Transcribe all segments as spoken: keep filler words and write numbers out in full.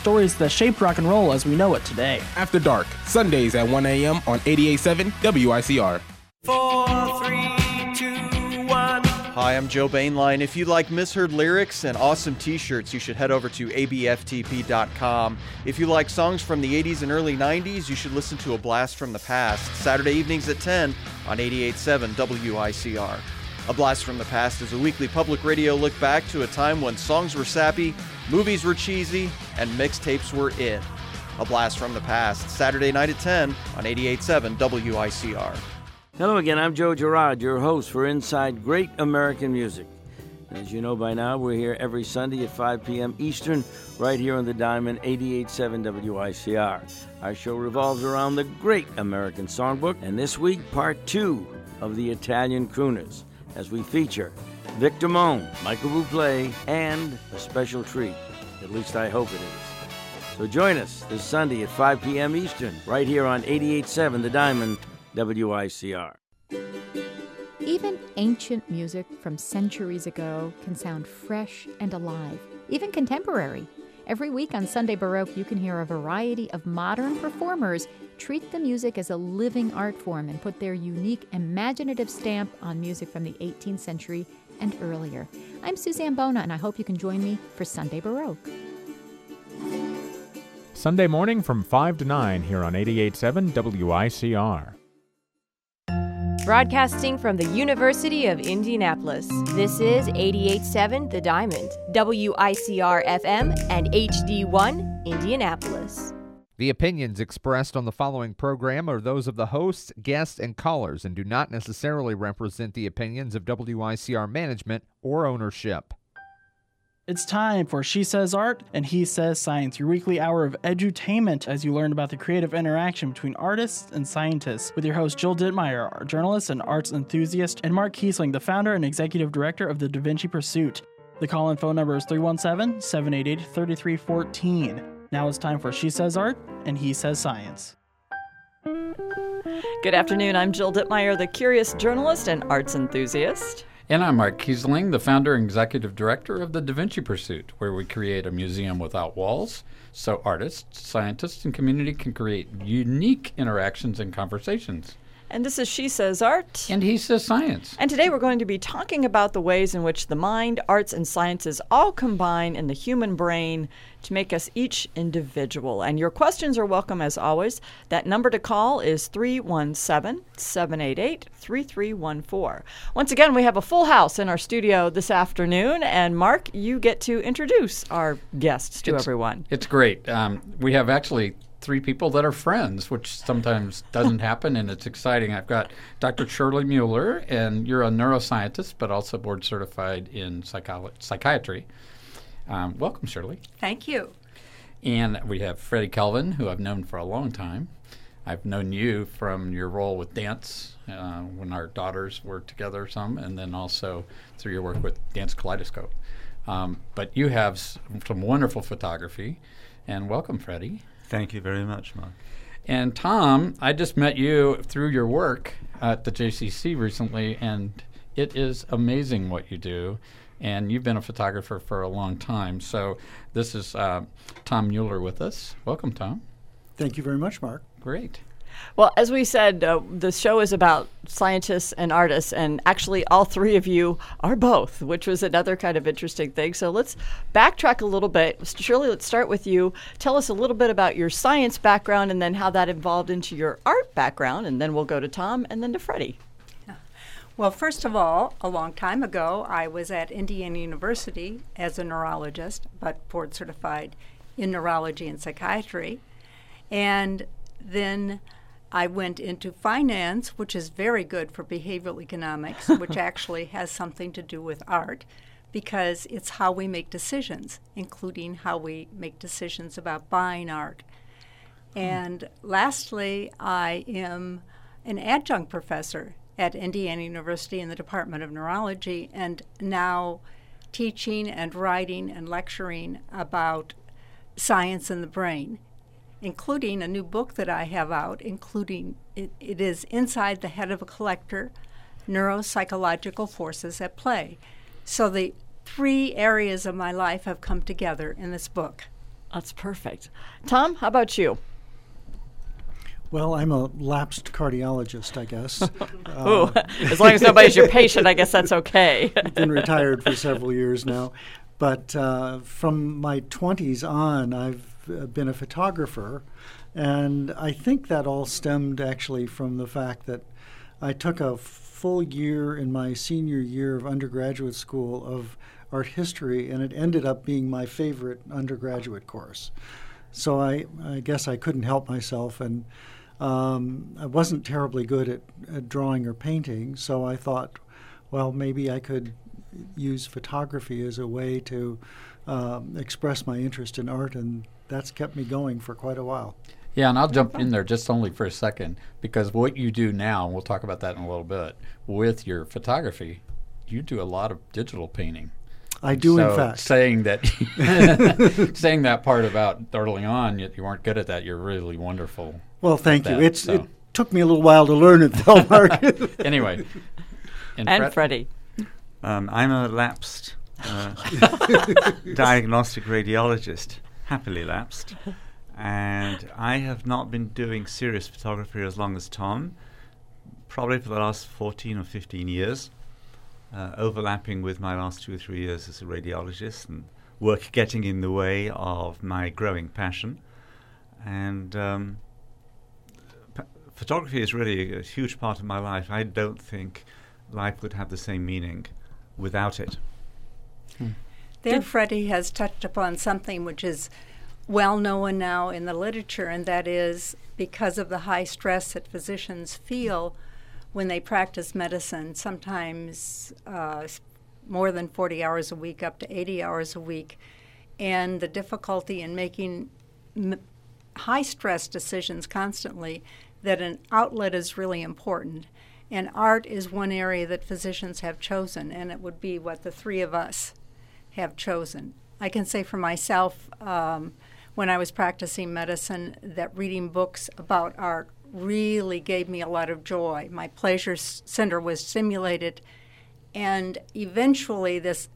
stories that shaped rock and roll as we know it today. After Dark, Sundays at one a.m. on eighty-eight point seven W I C R. Four, three, two, one. Hi, I'm Joe Bainline. If you like misheard lyrics and awesome t-shirts, you should head over to A B F T P dot com. If you like songs from the eighties and early nineties, you should listen to A Blast from the Past, Saturday evenings at ten on eighty-eight point seven W I C R. A Blast from the Past is a weekly public radio look back to a time when songs were sappy, movies were cheesy, and mixtapes were it. A Blast from the Past, Saturday night at ten on eighty-eight point seven W I C R. Hello again, I'm Joe Girard, your host for Inside Great American Music. As you know by now, we're here every Sunday at five p.m. Eastern, right here on the Diamond, eighty-eight point seven W I C R. Our show revolves around the Great American Songbook, and this week, part two of the Italian Crooners, as we feature Vic Damone, Michael Bublé, and a special treat. At least I hope it is. So join us this Sunday at five p.m. Eastern, right here on eighty-eight point seven The Diamond, W I C R. Even ancient music from centuries ago can sound fresh and alive, even contemporary. Every week on Sunday Baroque, you can hear a variety of modern performers treat the music as a living art form and put their unique, imaginative stamp on music from the eighteenth century and earlier. I'm Suzanne Bona, and I hope you can join me for Sunday Baroque. Sunday morning from five to nine here on eighty-eight point seven W I C R. Broadcasting from the University of Indianapolis, this is eighty-eight point seven The Diamond, W I C R F M, and H D one, Indianapolis. The opinions expressed on the following program are those of the hosts, guests, and callers and do not necessarily represent the opinions of W I C R management or ownership. It's time for She Says Art and He Says Science, your weekly hour of edutainment as you learn about the creative interaction between artists and scientists, with your host Jill Dittmeyer, a journalist and arts enthusiast, and Mark Kiesling, the founder and executive director of the Da Vinci Pursuit. The call-in phone number is three one seven, seven eight eight, three three one four. Now it's time for She Says Art and He Says Science. Good afternoon, I'm Jill Dittmeyer, the curious journalist and arts enthusiast. And I'm Mark Kiesling, the founder and executive director of the Da Vinci Pursuit, where we create a museum without walls so artists, scientists, and community can create unique interactions and conversations. And this is She Says Art. And He Says Science. And today we're going to be talking about the ways in which the mind, arts, and sciences all combine in the human brain to make us each individual. And your questions are welcome as always. That number to call is three one seven, seven eight eight, three three one four. Once again, we have a full house in our studio this afternoon. And Mark, you get to introduce our guests to it's, everyone. It's great. Um, we have actually three people that are friends, which sometimes doesn't happen, and it's exciting. I've got Doctor Shirley Mueller, and you're a neuroscientist, but also board certified in psycholo- psychiatry. Um, welcome, Shirley. Thank you. And we have Freddie Kelvin, who I've known for a long time. I've known you from your role with dance uh, when our daughters were together some, and then also through your work with Dance Kaleidoscope. Um, but you have s- some wonderful photography, and welcome, Freddie. Thank you very much, Mark. And Tom, I just met you through your work at the J C C recently, and it is amazing what you do. And you've been a photographer for a long time. So this is uh, Tom Mueller with us. Welcome, Tom. Thank you very much, Mark. Great. Well, as we said, uh, the show is about scientists and artists, and actually all three of you are both, which was another kind of interesting thing. So let's backtrack a little bit. Shirley, let's start with you. Tell us a little bit about your science background and then how that evolved into your art background, and then we'll go to Tom and then to Freddie. Well, first of all, a long time ago, I was at Indiana University as a neurologist, but board certified in neurology and psychiatry. And then I went into finance, which is very good for behavioral economics, which actually has something to do with art, because it's how we make decisions, including how we make decisions about buying art. And lastly, I am an adjunct professor at Indiana University in the Department of Neurology, and now teaching and writing and lecturing about science and the brain, including a new book that I have out, including it, it is Inside the Head of a Collector, Neuropsychological Forces at Play. So the three areas of my life have come together in this book. That's perfect. Tom, how about you? Well, I'm a lapsed cardiologist, I guess. Ooh, uh, as long as nobody's your patient, I guess that's okay. Been retired for several years now. But uh, from my twenties on, I've uh, been a photographer. And I think that all stemmed actually from the fact that I took a full year in my senior year of undergraduate school of art history, and it ended up being my favorite undergraduate course. So I, I guess I couldn't help myself, and um, I wasn't terribly good at, at drawing or painting, so I thought, well, maybe I could use photography as a way to um, express my interest in art, and that's kept me going for quite a while. Yeah, and I'll jump in there just only for a second, because what you do now, and we'll talk about that in a little bit, with your photography, you do a lot of digital painting. I do, so in fact. Saying that, saying that part about early on, you, you weren't good at that. You're really wonderful. Well, thank you. That, It's so. It took me a little while to learn it, though, Mark. Anyway. And, and Fred? Freddie. Um, I'm a lapsed uh, diagnostic radiologist, happily lapsed. And I have not been doing serious photography as long as Tom, probably for the last fourteen or fifteen years, uh, overlapping with my last two or three years as a radiologist, and work getting in the way of my growing passion. And um, p- photography is really a, a huge part of my life. I don't think life would have the same meaning without it. Hmm. There, Freddie has touched upon something which is well known now in the literature, and that is because of the high stress that physicians feel when they practice medicine, sometimes uh, more than forty hours a week, up to eighty hours a week, and the difficulty in making m- high-stress decisions constantly, that an outlet is really important. And art is one area that physicians have chosen, and it would be what the three of us have chosen. I can say for myself, um, when I was practicing medicine, that reading books about art really gave me a lot of joy. My pleasure center was stimulated, and eventually this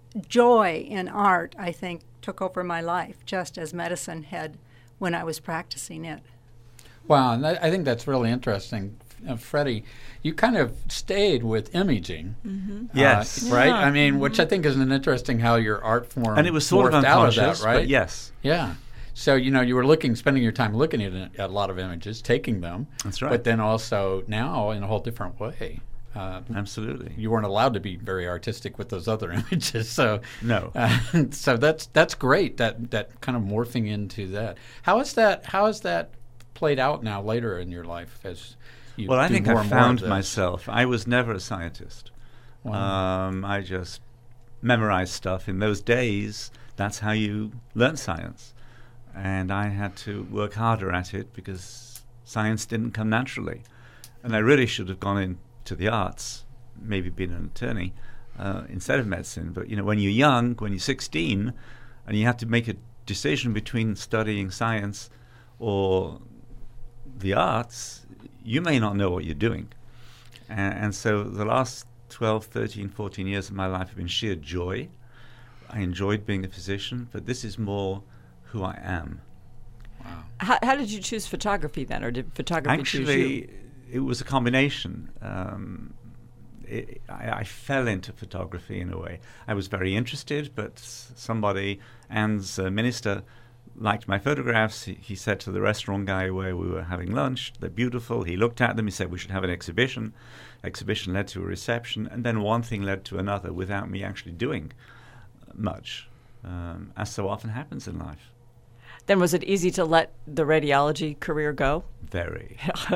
joy in art, I think, took over my life, just as medicine had when I was practicing it. Wow, and I think that's really interesting. Uh, Freddie, you kind of stayed with imaging. Mm-hmm. Yes. Uh, right? Yeah. I mean, which I think is an interesting how your art form And it was sort of morphed out of unconscious, that, right? but yes. Yeah. So, you know, you were looking, spending your time looking at, at a lot of images, taking them. That's right. But then also now in a whole different way. Uh, Absolutely. You weren't allowed to be very artistic with those other images. So No. Uh, so that's that's great, that, that kind of morphing into that. How is that, how is that played out now later in your life as you Well, I do think more I and more found of this? myself. I was never a scientist. Wow. Um, I just memorized stuff. In those days, that's how you learn science. And I had to work harder at it because science didn't come naturally. And I really should have gone into the arts, maybe been an attorney uh, instead of medicine. But, you know, when you're young, when you're sixteen, and you have to make a decision between studying science or the arts, you may not know what you're doing. And, and so the last twelve, thirteen, fourteen years of my life have been sheer joy. I enjoyed being a physician, but this is more who I am. Wow. How, how did you choose photography then, or did photography choose you? Actually, it was a combination. Um, it, I, I fell into photography in a way. I was very interested, but somebody, Anne's uh, minister, liked my photographs. He, he said to the restaurant guy where we were having lunch, they're beautiful. He looked at them. He said we should have an exhibition. Exhibition led to a reception, and then one thing led to another without me actually doing much, um, as so often happens in life. Then was it easy to let the radiology career go? Very.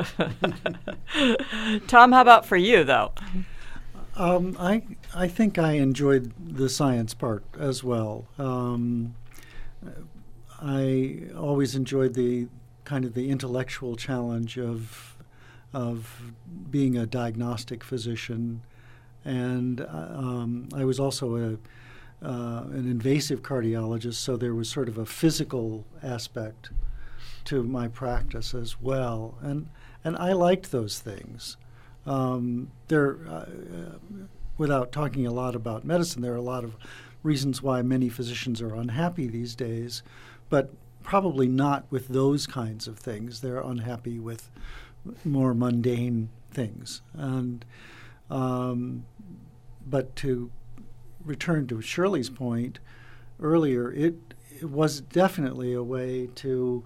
Tom, how about for you, though? Um, I I think I enjoyed the science part as well. Um, I always enjoyed the kind of the intellectual challenge of of being a diagnostic physician, and um, I was also a uh, an invasive cardiologist, so there was sort of a physical aspect to my practice as well, and and I liked those things. Um, there, uh, without talking a lot about medicine, there are a lot of reasons why many physicians are unhappy these days. but probably not with those kinds of things. They're unhappy with more mundane things. And um, but to return to Shirley's point earlier, it, it was definitely a way to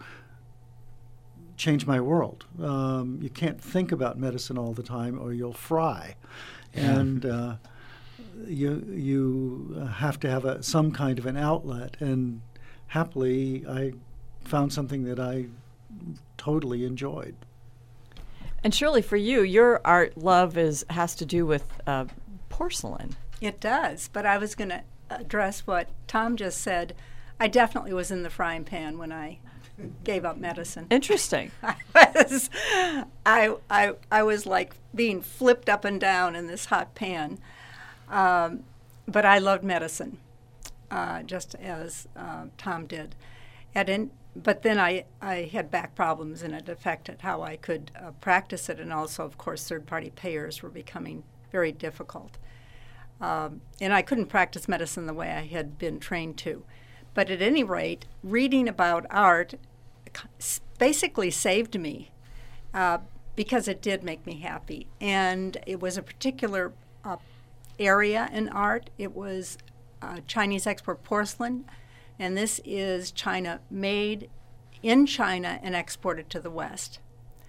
change my world. Um, you can't think about medicine all the time or you'll fry. Yeah. And uh, you you have to have a, some kind of an outlet. And happily, I found something that I totally enjoyed. And Shirley, for you, your art love is has to do with uh, porcelain. It does, but I was going to address what Tom just said. I definitely was in the frying pan when I gave up medicine. Interesting. I was, I, I, I was like being flipped up and down in this hot pan. Um, but I loved medicine, uh, just as uh, Tom did. And in, but then I, I had back problems, and it affected how I could uh, practice it. And also, of course, third-party payers were becoming very difficult. Um, and I couldn't practice medicine the way I had been trained to. But at any rate, reading about art basically saved me uh, because it did make me happy. And it was a particular uh, area in art. It was uh, Chinese export porcelain, and this is China made in China and exported to the West.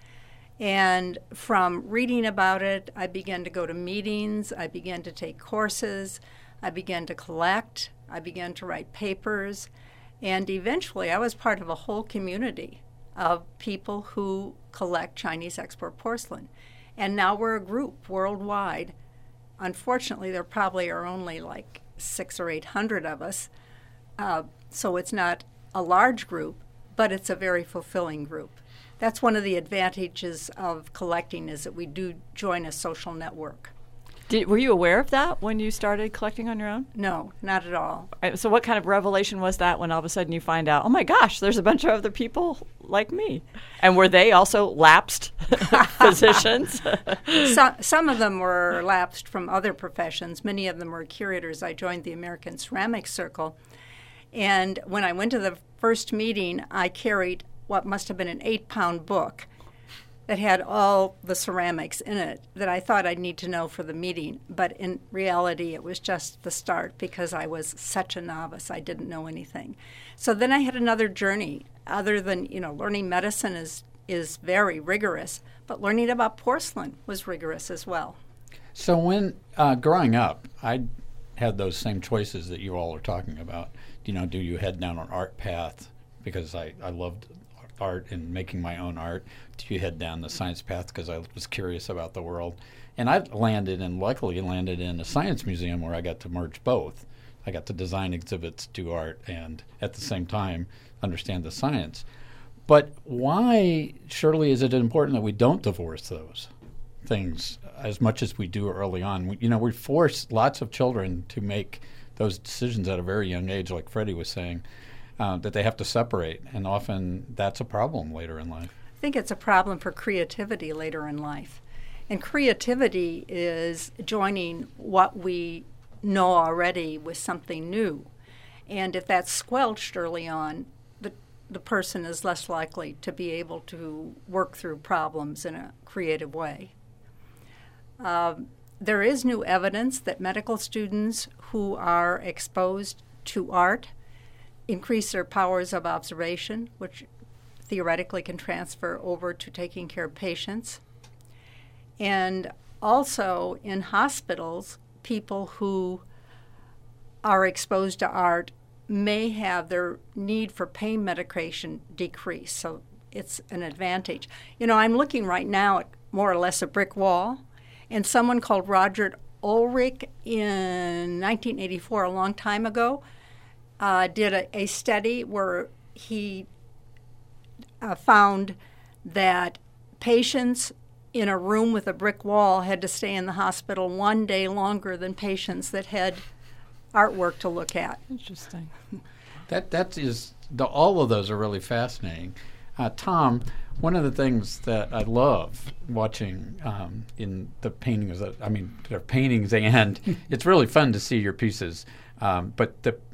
And from reading about it, I began to go to meetings, I began to take courses, I began to collect, I began to write papers, and eventually I was part of a whole community of people who collect Chinese export porcelain. And now we're a group worldwide. Unfortunately, there probably are only like six or eight hundred of us, uh, so it's not a large group, but it's a very fulfilling group. That's one of the advantages of collecting, is that we do join a social network. Did, were you aware of that when you started collecting on your own? No, not at all. Right, so what kind of revelation was that when all of a sudden you find out, oh my gosh, there's a bunch of other people like me? And were they also lapsed physicians? some, some of them were lapsed from other professions. Many of them were curators. I joined the American Ceramics Circle. And when I went to the first meeting, I carried what must have been an eight-pound book that had all the ceramics in it that I thought I'd need to know for the meeting. But in reality, it was just the start because I was such a novice. I didn't know anything. So then I had another journey. Other than, you know, learning medicine is, is very rigorous, but learning about porcelain was rigorous as well. So when uh, growing up, I had those same choices that you all are talking about. You know, do you head down an art path? Because I, I loved art and making my own art. Do you head down the science path because I was curious about the world? And I landed, and luckily landed in a science museum where I got to merge both. I got to design exhibits, do art, and at the same time understand the science. But why, Shirley, is it important that we don't divorce those things as much as we do early on? We, you know, we force lots of children to make those decisions at a very young age, like Freddie was saying. Uh, that they have to separate, and often that's a problem later in life. I think it's a problem for creativity later in life. And creativity is joining what we know already with something new. And if that's squelched early on, the, the person is less likely to be able to work through problems in a creative way. Um, there is new evidence that medical students who are exposed to art increase their powers of observation, which theoretically can transfer over to taking care of patients. And also in hospitals, people who are exposed to art may have their need for pain medication decrease. So it's an advantage. You know, I'm looking right now at more or less a brick wall, and someone called Roger Ulrich in nineteen eighty-four, a long time ago, Uh, did a, a study where he uh, found that patients in a room with a brick wall had to stay in the hospital one day longer than patients that had artwork to look at. Interesting. That that is the, all of those are really fascinating. Uh, Tom, one of the things that I love watching um, in the paintings, that, I mean, they're paintings, and it's really fun to see your pieces. Um, but the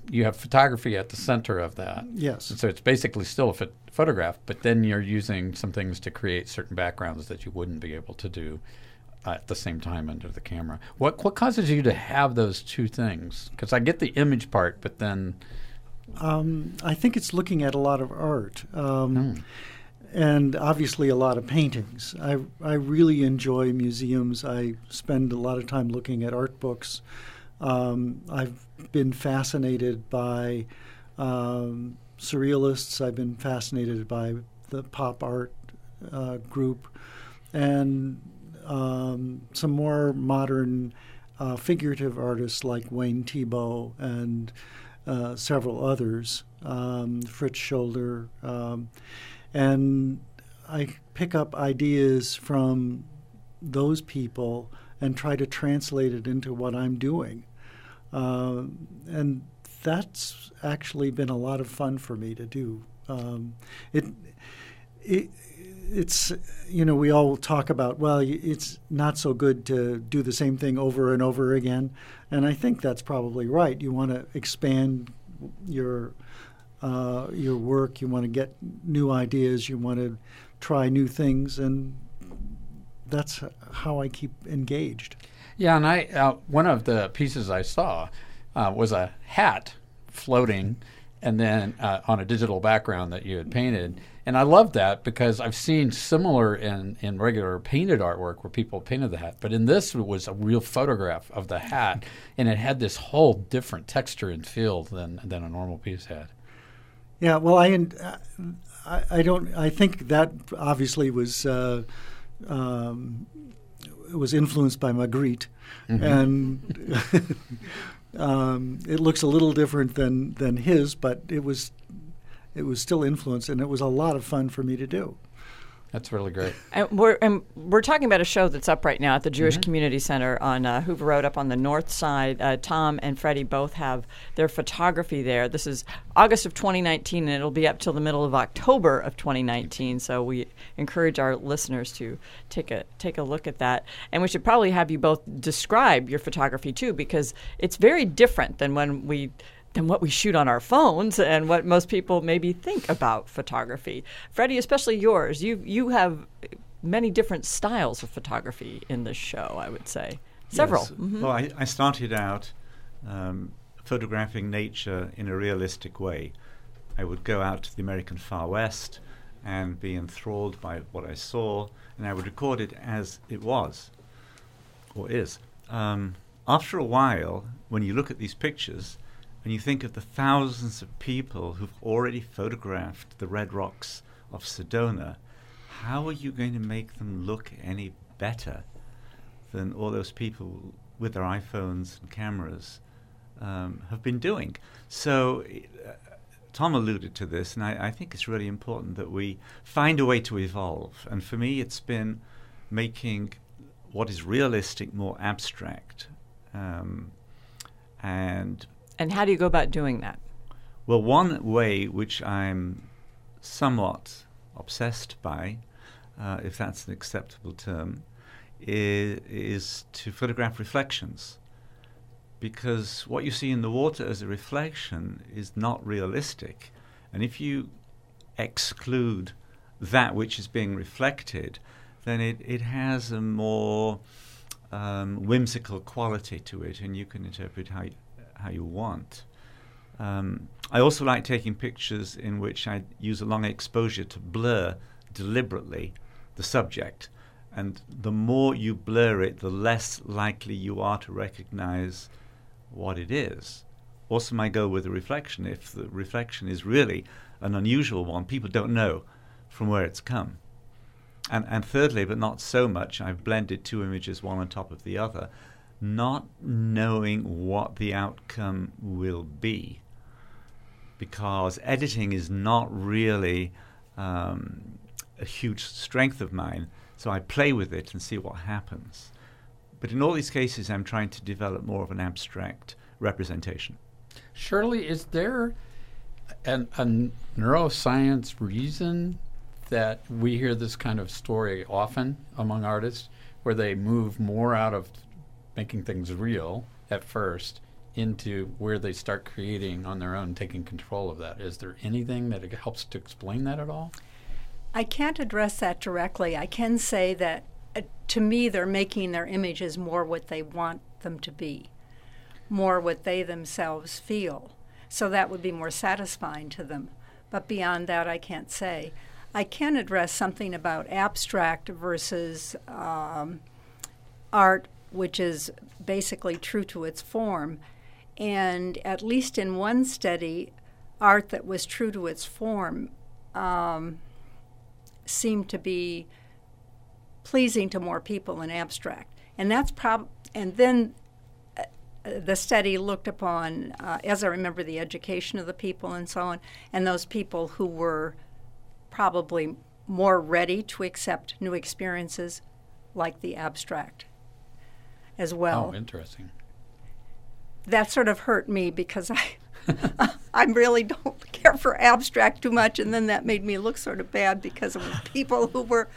you have photography at the center of that. Yes. And so it's basically still a ph- photograph, but then you're using some things to create certain backgrounds that you wouldn't be able to do uh, at the same time under the camera. What what causes you to have those two things? Because I get the image part, but then... Um, I think it's looking at a lot of art. Um, Hmm. And obviously a lot of paintings. I, I really enjoy museums. I spend a lot of time looking at art books. Um, I've been fascinated by um, surrealists. I've been fascinated by the pop art uh, group, and um, some more modern uh, figurative artists like Wayne Thiebaud and uh, several others, um, Fritz Scholder. Um, And I pick up ideas from those people and try to translate it into what I'm doing. Uh, and that's actually been a lot of fun for me to do. Um, it, it, it's, you know, we all talk about, well, it's not so good to do the same thing over and over again. And I think that's probably right. You want to expand your Uh, your work, you want to get new ideas, you want to try new things, and that's how I keep engaged. Yeah, and I uh, one of the pieces I saw uh, was a hat floating, and then uh, on a digital background that you had painted. And I love that because I've seen similar in, in regular painted artwork where people painted the hat. But in this, it was a real photograph of the hat, and it had this whole different texture and feel than than a normal piece had. Yeah, well, I, I, I don't. I think that obviously was uh, um, was influenced by Magritte, mm-hmm. and um, it looks a little different than, than his, but it was it was still influenced, and it was a lot of fun for me to do. That's really great. And we're and we're talking about a show that's up right now at the Jewish Mm-hmm. Community Center on uh, Hoover Road, up on the north side. Uh, Tom and Freddie both have their photography there. This is August of twenty nineteen, and it'll be up till the middle of October of twenty nineteen. So we encourage our listeners to take a take a look at that. And we should probably have you both describe your photography too, because it's very different than when we. than what we shoot on our phones and what most people maybe think about photography. Freddie, especially yours, you you have many different styles of photography in this show, I would say. Several. Yes. Mm-hmm. Well, I, I started out um, photographing nature in a realistic way. I would go out to the American Far West and be enthralled by what I saw, and I would record it as it was, or is. Um, after a while, when you look at these pictures, and you think of the thousands of people who've already photographed the red rocks of Sedona, how are you going to make them look any better than all those people with their iPhones and cameras um, have been doing? So uh, Tom alluded to this, and I, I think it's really important that we find a way to evolve. And for me, it's been making what is realistic more abstract. Um, and And how do you go about doing that? Well, one way which I'm somewhat obsessed by, uh, if that's an acceptable term, is, is to photograph reflections. Because what you see in the water as a reflection is not realistic. And if you exclude that which is being reflected, then it, it has a more um, whimsical quality to it, and you can interpret how you, how you want. Um, I also like taking pictures in which I use a long exposure to blur deliberately the subject. And the more you blur it, the less likely you are to recognize what it is. Also, my goal with the reflection, if the reflection is really an unusual one, people don't know from where it's come. And, and thirdly, but not so much, I've blended two images, one on top of the other, not knowing what the outcome will be, because editing is not really um, a huge strength of mine, so I play with it and see what happens. But in all these cases, I'm trying to develop more of an abstract representation. Shirley, is there an, a neuroscience reason that we hear this kind of story often among artists, where they move more out of making things real at first into where they start creating on their own, taking control of that. Is there anything that it helps to explain that at all? I can't address that directly. I can say that uh, to me, they're making their images more what they want them to be, more what they themselves feel. So that would be more satisfying to them. But beyond that, I can't say. I can address something about abstract versus um, art, which is basically true to its form. And at least in one study, art that was true to its form um, seemed to be pleasing to more people than abstract. And that's prob- and then uh, the study looked upon, uh, as I remember, the education of the people and so on, and those people who were probably more ready to accept new experiences like the abstract as well. Oh, interesting. That sort of hurt me because I I really don't care for abstract too much, and then that made me look sort of bad because it was people who were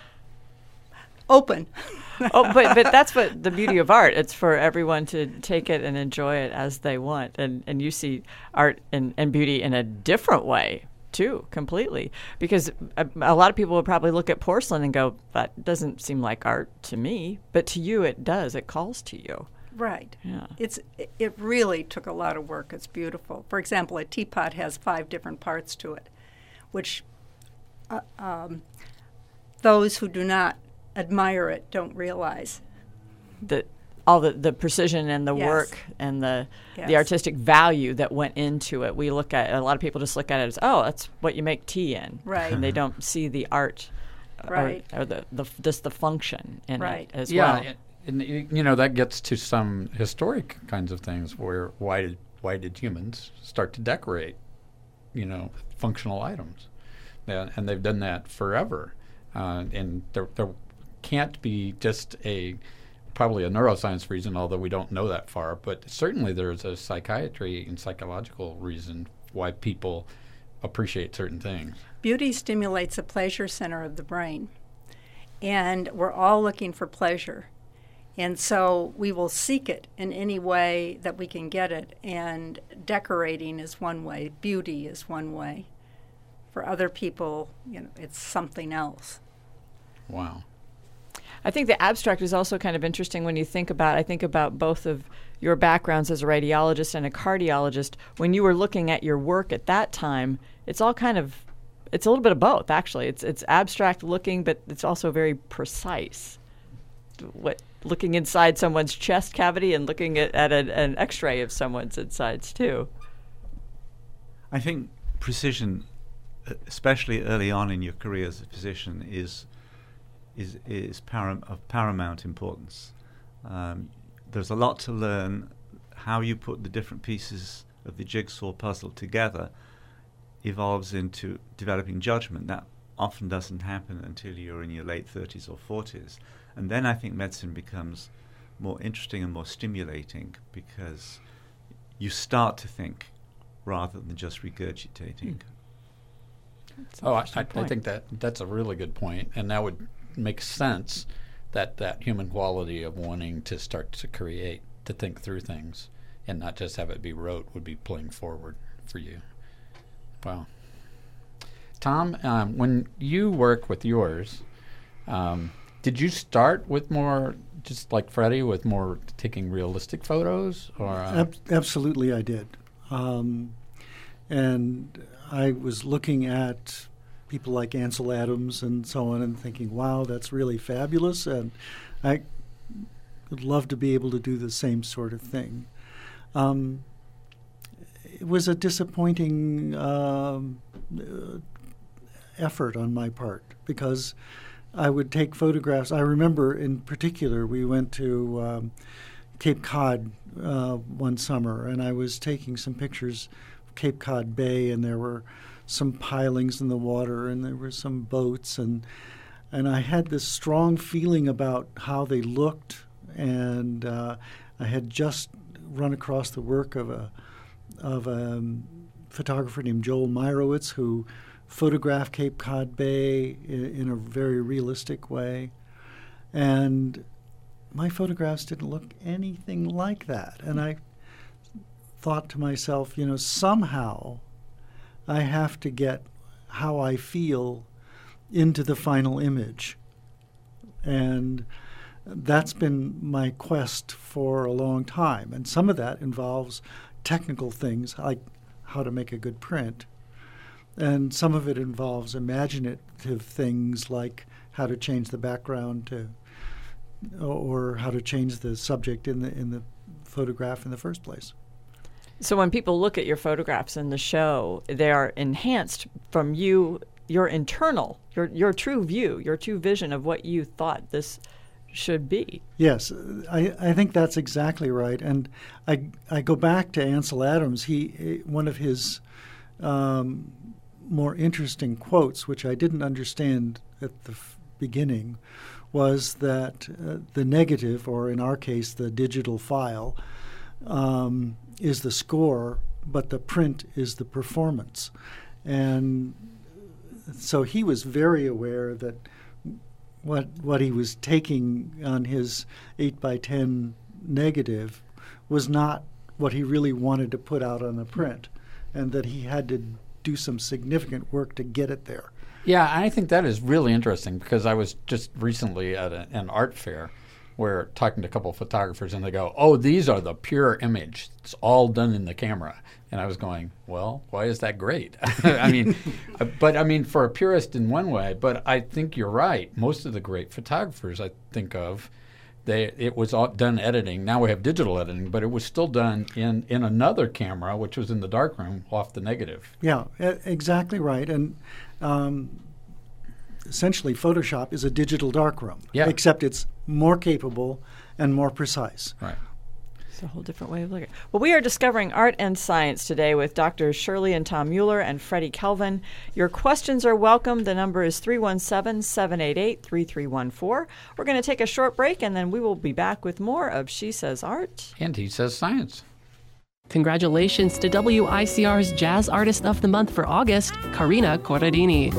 open. oh, but but that's what the beauty of art. It's for everyone to take it and enjoy it as they want. And and you see art and, and beauty in a different way too, completely. Because a, a lot of people would probably look at porcelain and go, that doesn't seem like art to me. But to you it does. It calls to you. Right. Yeah. It's it really took a lot of work. It's beautiful. For example, a teapot has five different parts to it, which uh, um, those who do not admire it don't realize. That all the, the precision and the Yes. work and the Yes. the artistic value that went into it. We look at a lot of people just look at it as, oh, that's what you make tea in, Right. And they don't see the art, or- Right. or, the, the just the function in Right. it as yeah, well. and, and y- you know that gets to some historic kinds of things where why did why did humans start to decorate, you know, functional items, yeah, and they've done that forever, uh, and there there can't be just a probably a neuroscience reason, although we don't know that far, but certainly there's a psychiatry and psychological reason why people appreciate certain things. Beauty stimulates the pleasure center of the brain, and we're all looking for pleasure. And so we will seek it in any way that we can get it, and decorating is one way, beauty is one way. For other people, you know, it's something else. Wow. I think the abstract is also kind of interesting when you think about, I think about both of your backgrounds as a radiologist and a cardiologist. When you were looking at your work at that time, it's all kind of, it's a little bit of both, actually. It's it's abstract looking, but it's also very precise. What looking inside someone's chest cavity and looking at, at a, an x-ray of someone's insides, too. I think precision, uh, especially early on in your career as a physician, is is is param- of paramount importance. Um, there's a lot to learn. How you put the different pieces of the jigsaw puzzle together evolves into developing judgment. That often doesn't happen until you're in your late thirties or forties. And then I think medicine becomes more interesting and more stimulating because you start to think rather than just regurgitating. Oh, I, I, I think that that's a really good point, and that would make sense that that human quality of wanting to start to create, to think through things, and not just have it be rote would be playing forward for you. Wow. Tom, um, when you work with yours, um, did you start with more, just like Freddie, with more taking realistic photos? or uh, Ab- Absolutely, I did. Um, and I was looking at people like Ansel Adams and so on and thinking, wow, that's really fabulous. And I would love to be able to do the same sort of thing. Um, it was a disappointing um, uh, effort on my part because I would take photographs. I remember in particular we went to um, Cape Cod uh, one summer, and I was taking some pictures of Cape Cod Bay, and there were some pilings in the water, and there were some boats, and and I had this strong feeling about how they looked, and uh, I had just run across the work of a of a photographer named Joel Meyerowitz who photographed Cape Cod Bay in, in a very realistic way, and my photographs didn't look anything like that. And I thought to myself, you know, somehow I have to get how I feel into the final image. And that's been my quest for a long time. And some of that involves technical things like how to make a good print. And some of it involves imaginative things like how to change the background to, or how to change the subject in the in the photograph in the first place. So when people look at your photographs in the show, they are enhanced from you, your internal, your your true view, your true vision of what you thought this should be. Yes, I, I think that's exactly right. And I I go back to Ansel Adams. He one of his um, more interesting quotes, which I didn't understand at the f- beginning, was that uh, the negative, or in our case, the digital file, um, is the score, but the print is the performance. And so he was very aware that what what he was taking on his eight by ten negative was not what he really wanted to put out on the print, and that he had to do some significant work to get it there. Yeah, I think that is really interesting, because I was just recently at a, an art fair where talking to a couple of photographers, and they go, oh, these are the pure image. It's all done in the camera. And I was going, well, why is that great? I mean, but I mean, for a purist in one way, but I think you're right. Most of the great photographers I think of, they it was all done editing. Now we have digital editing, but it was still done in, in another camera, which was in the darkroom off the negative. Yeah, e- exactly right. And um, essentially, Photoshop is a digital darkroom, yeah. except it's more capable and more precise. Right. It's a whole different way of looking. Well, we are discovering art and science today with Doctors Shirley and Tom Mueller and Freddie Kelvin. Your questions are welcome. The number is three one seven, seven eight eight, three three one four. We're going to take a short break, and then we will be back with more of She Says Art. And He Says Science. Congratulations to W I C R's Jazz Artist of the Month for August, Karina Corradini.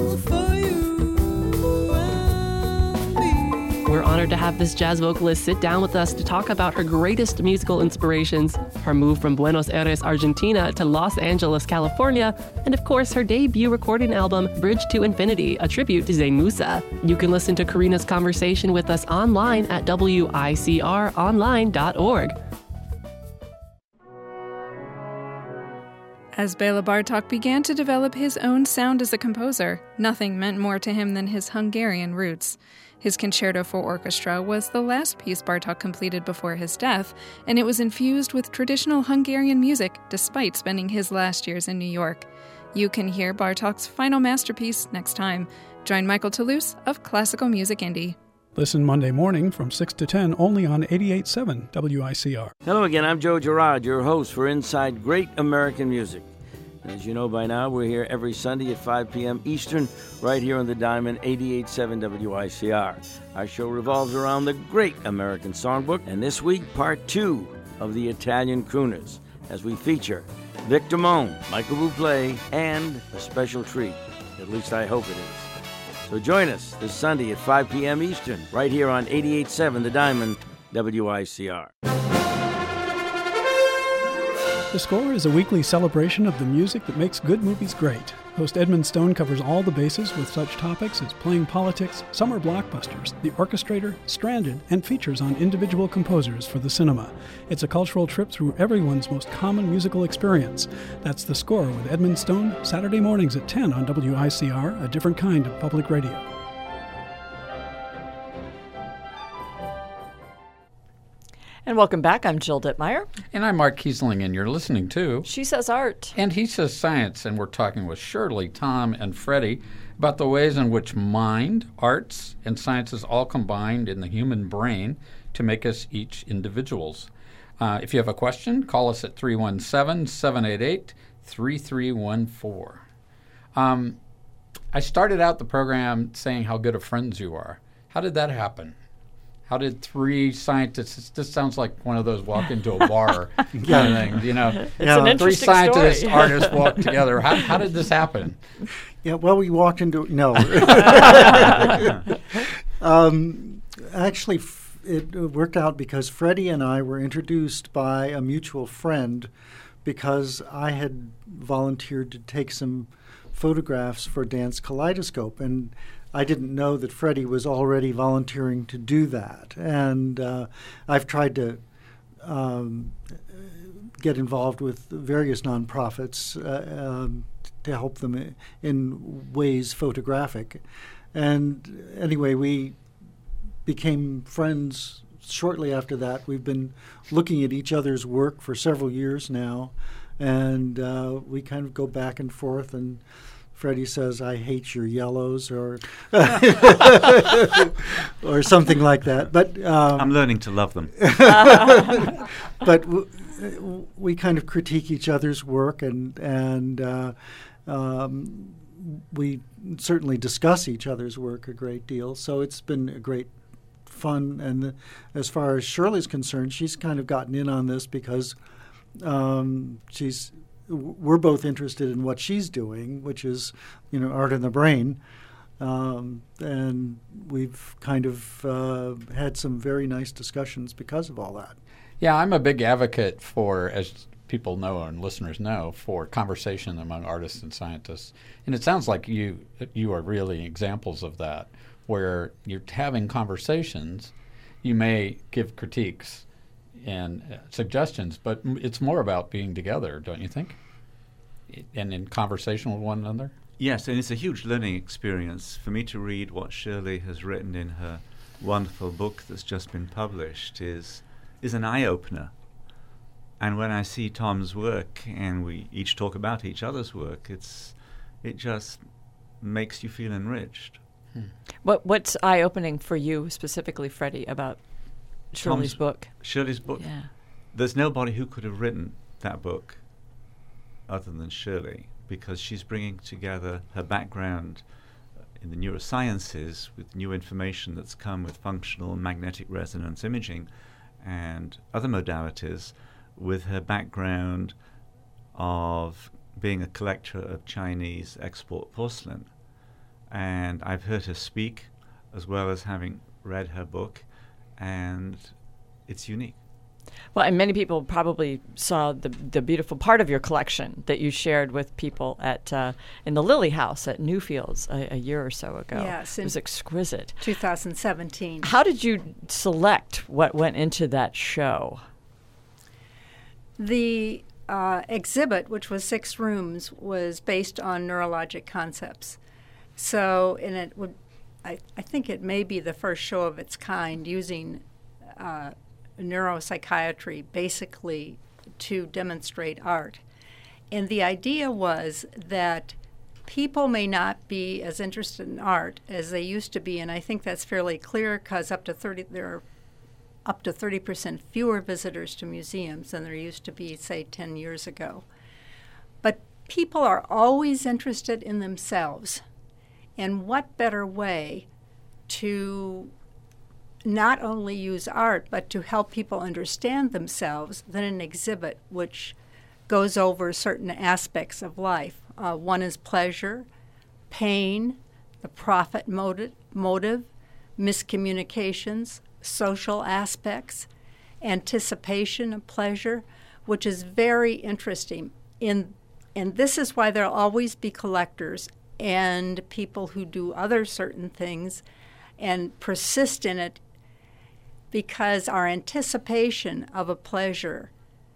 We're honored to have this jazz vocalist sit down with us to talk about her greatest musical inspirations, her move from Buenos Aires, Argentina to Los Angeles, California, and of course her debut recording album, Bridge to Infinity, a tribute to Zayn Musa. You can listen to Karina's conversation with us online at W I C R online dot org. As Bela Bartok began to develop his own sound as a composer, nothing meant more to him than his Hungarian roots. His Concerto for Orchestra was the last piece Bartók completed before his death, and it was infused with traditional Hungarian music despite spending his last years in New York. You can hear Bartók's final masterpiece next time. Join Michael Toulouse of Classical Music Indie. Listen Monday morning from six to ten only on eighty-eight point seven W I C R. Hello again, I'm Joe Girard, your host for Inside Great American Music. As you know by now, we're here every Sunday at five p.m. Eastern, right here on the Diamond eighty-eight point seven W I C R. Our show revolves around the Great American Songbook, and this week, part two of the Italian Crooners, as we feature Vic Damone, Michael Bublé, and a special treat. At least I hope it is. So join us this Sunday at five p.m. Eastern, right here on eighty-eight point seven The Diamond, W I C R. The Score is a weekly celebration of the music that makes good movies great. Host Edmund Stone covers all the bases with such topics as playing politics, summer blockbusters, The Orchestrator, Stranded, and features on individual composers for the cinema. It's a cultural trip through everyone's most common musical experience. That's The Score with Edmund Stone, Saturday mornings at ten on W I C R, a different kind of public radio. And welcome back. I'm Jill Dittmeyer. And I'm Mark Kiesling, and you're listening to She Says Art. And He Says Science. And we're talking with Shirley, Tom, and Freddie about the ways in which mind, arts, and sciences all combined in the human brain to make us each individuals. Uh, if you have a question, call us at three one seven, seven eight eight, three three one four. Um, I started out the program saying how good of friends you are. How did that happen? How did three scientists, this sounds like one of those walk into a bar kind yeah. of thing, you know. It's yeah. an interesting Three scientists, story. artists walk together. How, how did this happen? Yeah, well, we walked into, no. um, actually, f- it worked out because Freddie and I were introduced by a mutual friend because I had volunteered to take some photographs for Dance Kaleidoscope, and I didn't know that Freddie was already volunteering to do that. And uh, I've tried to um, get involved with various nonprofits uh, um, to help them in ways photographic. And anyway, we became friends shortly after that. We've been looking at each other's work for several years now, and uh, we kind of go back and forth, and Freddie says, "I hate your yellows," or or something like that. But um, I'm learning to love them. But w- we kind of critique each other's work, and and uh, um, we certainly discuss each other's work a great deal. So it's been a great fun. And the, as far as Shirley's concerned, she's kind of gotten in on this because um, she's. We're both interested in what she's doing, which is, you know, art in the brain. Um, and we've kind of uh, had some very nice discussions because of all that. Yeah, I'm a big advocate for, as people know and listeners know, for conversation among artists and scientists. And it sounds like you you are really examples of that, where you're having conversations. You may give critiques and uh, suggestions, but m- it's more about being together, don't you think? I- and in conversation with one another? Yes, and it's a huge learning experience for me to read what Shirley has written in her wonderful book that's just been published is is an eye-opener. And when I see Tom's work and we each talk about each other's work, it's it just makes you feel enriched. Hmm. What what's eye-opening for you specifically, Freddie, about Shirley's Tom's, book? Shirley's book? Yeah. There's nobody who could have written that book other than Shirley, because she's bringing together her background in the neurosciences with new information that's come with functional magnetic resonance imaging and other modalities, with her background of being a collector of Chinese export porcelain. And I've heard her speak as well as having read her book, and it's unique. Well, and many people probably saw the the beautiful part of your collection that you shared with people at uh, in the Lily House at Newfields a, a year or so ago. Yes, it was exquisite. twenty seventeen. How did you select what went into that show? The uh, exhibit, which was six rooms, was based on neurologic concepts. So, and it would, I, I think it may be the first show of its kind using uh, neuropsychiatry basically to demonstrate art. And the idea was that people may not be as interested in art as they used to be, and I think that's fairly clear because up to thirty there are up to thirty percent fewer visitors to museums than there used to be, say, ten years ago. But people are always interested in themselves. And what better way to not only use art, but to help people understand themselves than an exhibit which goes over certain aspects of life. Uh, one is pleasure, pain, the profit motive, motive, miscommunications, social aspects, anticipation of pleasure, which is very interesting. In, and this is why there'll always be collectors and people who do other certain things and persist in it, because our anticipation of a pleasure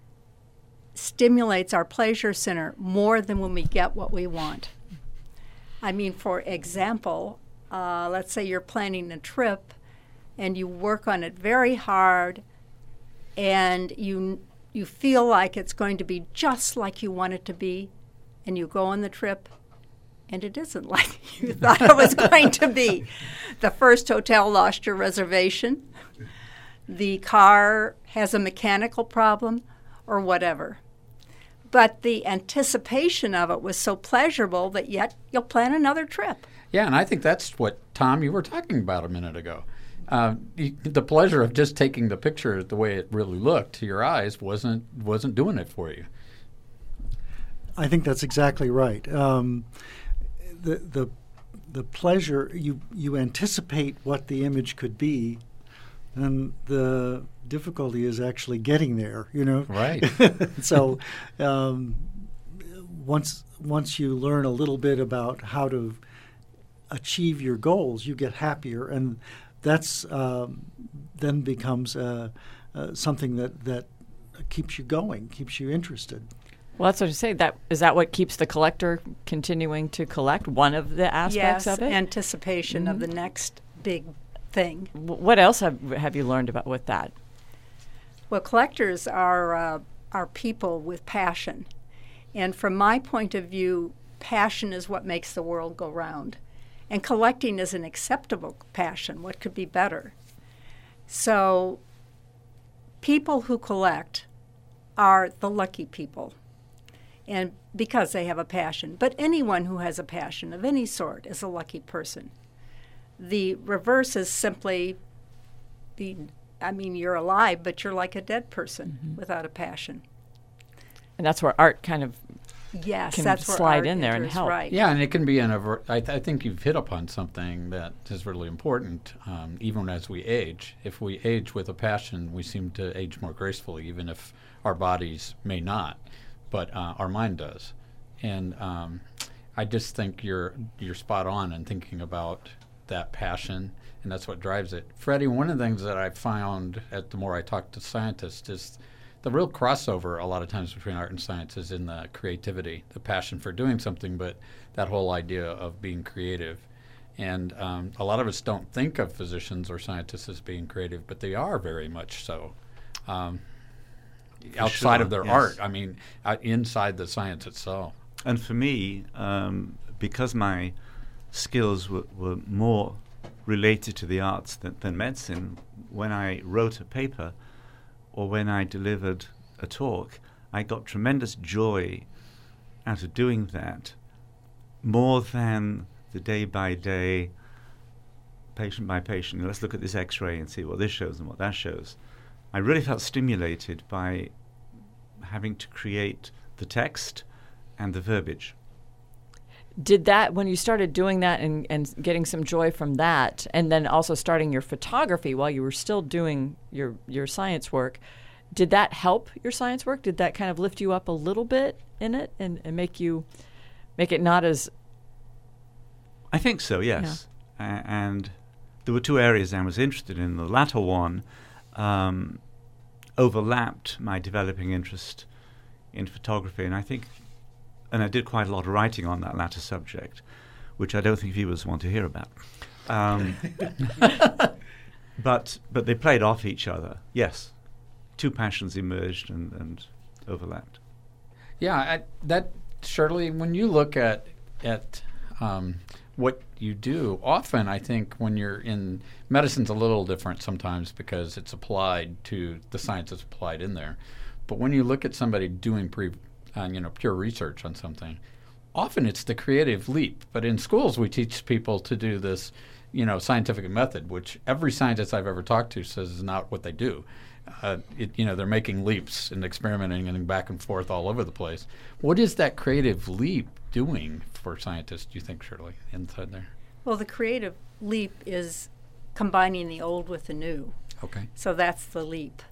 stimulates our pleasure center more than when we get what we want. I mean, for example, uh, let's say you're planning a trip and you work on it very hard and you you feel like it's going to be just like you want it to be, and you go on the trip and it isn't like you thought it was going to be. The first hotel lost your reservation, the car has a mechanical problem, or whatever. But the anticipation of it was so pleasurable that yet you'll plan another trip. Yeah, and I think that's what, Tom, you were talking about a minute ago. Uh, you, the pleasure of just taking the picture the way it really looked to your eyes wasn't wasn't doing it for you. I think that's exactly right. Um, the the the pleasure, you you anticipate what the image could be, and the difficulty is actually getting there, you know. Right. So um, once once you learn a little bit about how to achieve your goals, you get happier, and that's um, then becomes uh, uh, something that, that keeps you going, keeps you interested. Well, that's what I say. That is that what keeps the collector continuing to collect? One of the aspects yes, of it. Anticipation mm-hmm. of the next big thing. W- what else have have you learned about with that? Well, collectors are uh, are people with passion, and from my point of view, passion is what makes the world go round, and collecting is an acceptable passion. What could be better? So, people who collect are the lucky people. And because they have a passion. But anyone who has a passion of any sort is a lucky person. The reverse is simply being, I mean, you're alive, but you're like a dead person mm-hmm. without a passion. And that's where art kind of yes, can that's where slide art in there enters, and help. Right. Yeah, and it can be in a. Ver- I, th- I think you've hit upon something that is really important. Um, even as we age, if we age with a passion, we seem to age more gracefully, even if our bodies may not. But uh, our mind does, and um, I just think you're you're spot on in thinking about that passion, and that's what drives it. Freddie, one of the things that I found at the more I talk to scientists is the real crossover a lot of times between art and science is in the creativity, the passion for doing something, but that whole idea of being creative. And um, a lot of us don't think of physicians or scientists as being creative, but they are very much so. Um, outside sure, of their yes. art, I mean, uh, inside the science itself. And for me, um, because my skills were, were more related to the arts than, than medicine, when I wrote a paper or when I delivered a talk, I got tremendous joy out of doing that, more than the day-by-day, patient-by-patient, let's look at this x-ray and see what this shows and what that shows. I really felt stimulated by having to create the text and the verbiage. Did that, when you started doing that and, and getting some joy from that, and then also starting your photography while you were still doing your, your science work, did that help your science work? Did that kind of lift you up a little bit in it and, and make you make it not as... I think so, yes. Yeah. A- and there were two areas I was interested in. The latter one um, overlapped my developing interest in photography, and I think, and I did quite a lot of writing on that latter subject, which I don't think viewers want to hear about. Um, but but they played off each other. Yes, two passions emerged and, and overlapped. Yeah, I, that Shirley, when you look at at um, what you do, often I think when you're in medicine's a little different sometimes because it's applied to the science that's applied in there. But when you look at somebody doing pre, uh, you know, pure research on something, often it's the creative leap. But in schools, we teach people to do this, you know, scientific method, which every scientist I've ever talked to says is not what they do. Uh, it, you know, they're making leaps and experimenting and back and forth all over the place. What is that creative leap doing for scientists, do you think, Shirley, inside there? Well, the creative leap is combining the old with the new. Okay. So that's the leap.